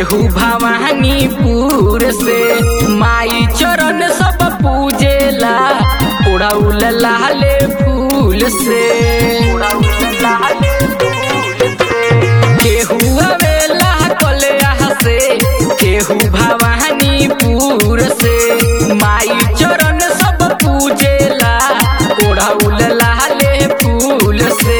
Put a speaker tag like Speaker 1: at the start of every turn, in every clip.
Speaker 1: केहू भवानीपुर से माई चरण सब पूजेला उड़ाउल लाले फूल से केहू आवेला कलिया से केहू भवानीपुर से माई चरण सब पूजेला उड़ाउल लाले फूल से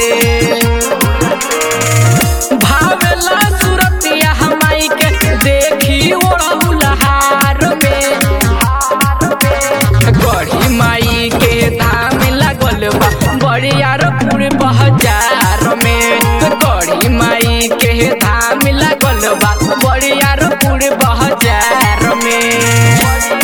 Speaker 1: भावेला सुरतिया माई के देखी उड़ाउल हार में गढ़ी माई के धाम लागल बा बरियारपुर बाजार में गढ़ी माई के धाम लागल बा बरियारपुर बाजार में।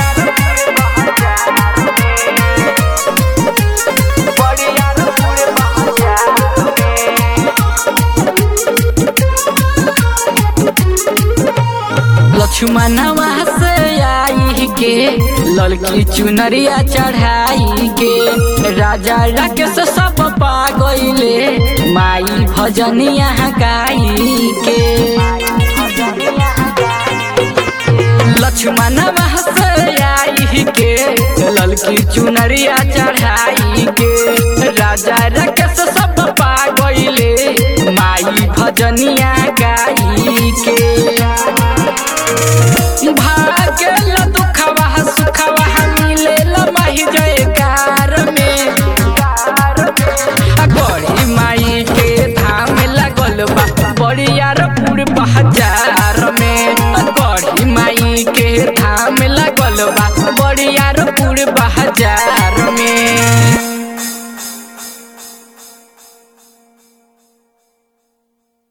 Speaker 1: लक्ष्मणवा से आई के ललकी चुनरिया चढ़ाई के राजा राकेश सब पा गईले माई भजनिया गाई के लक्ष्मणवा से आई के ललकी चुनरिया चढ़ाई के राजा राकेश सब पा गईले माई भजनिया गाई के भागल दुखवा सुखवा मिलेला माही जयकार में गढ़ी माई के धाम लागल बा बरियारपुर बाजार में गढ़ी माई के धाम लागल बा बरियारपुर बाजार में।